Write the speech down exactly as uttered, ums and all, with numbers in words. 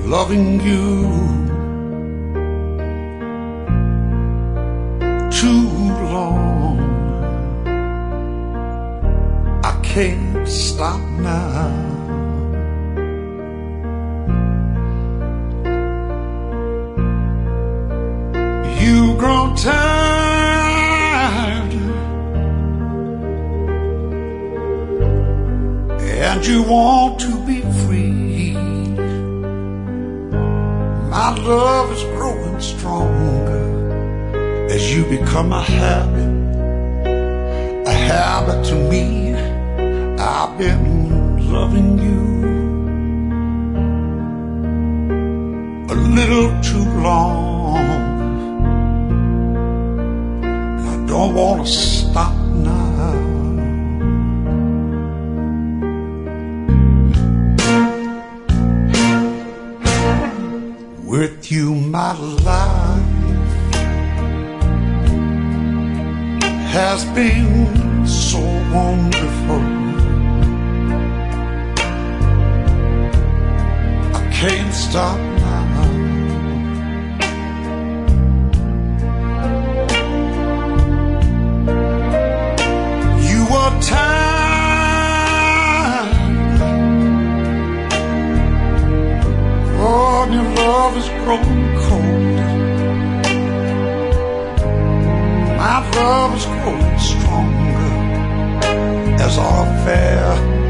loving you too long. I can't stop now. You grow tired and you want to be free. My love is growing stronger as you become a habit, a habit to me. I've been loving you a little too long. I don't want to stop now. With you my life has been so wonderful. I can't stop now. You are tired, oh, and your love is growing cold. My love is growing stronger as our affair